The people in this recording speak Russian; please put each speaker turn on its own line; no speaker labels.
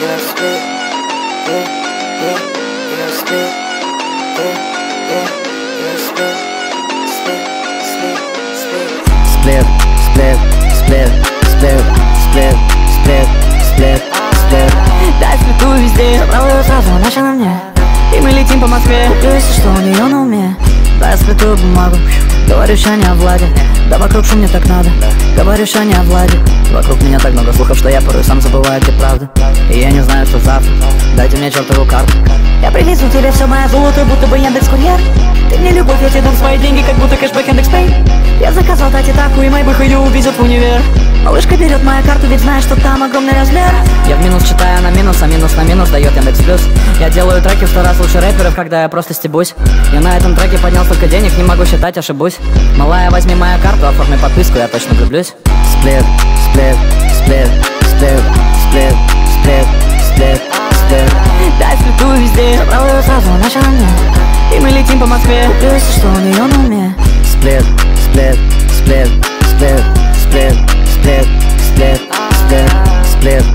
Сплит, сплит, сплит, сплит, сплит, сплит, сплит, сплит.
Дай сплиту везде, правую сразу, иначе на мне. И мы летим по Москве, если что у нее на уме. Дай сплиту бумагу, говорю, ща не о Владе. Да вокруг шум, мне так надо, говорю, ща не о Владе. Вокруг меня так много слухов, что я порой сам забываю, где правда. И я не знаю, что завтра, дайте мне чертову карту. Я привезу тебе все мое золото, будто бы Яндекс.Курьер. Ты мне любовь, я тебе дам свои деньги, как будто кэшбэк Яндекс.Пэй. Я заказал тати-таку, и Майбах ее увезет в универ. Малышка берет мою карту, ведь знает, что там огромный размер. Я в минус читаю на минус, а минус на минус дает Яндекс Плюс. Я делаю треки в 100 раз лучше рэперов, когда я просто стебусь. Я на этом треке поднял столько денег, не могу считать, ошибусь. Малая, возьми мою карту, оформи подписку, я точно влюблюсь.
Сплит, сплит, сплит, сплит, сплит, сплит, сплит, сплит.
Дай сплиту везде, правую сразу, иначе на мне. И мы летим по Москве, если что у нее на уме.
Сплит, сплит, сплит, сплит, сплит, сплит, сплит, сплит, сплит.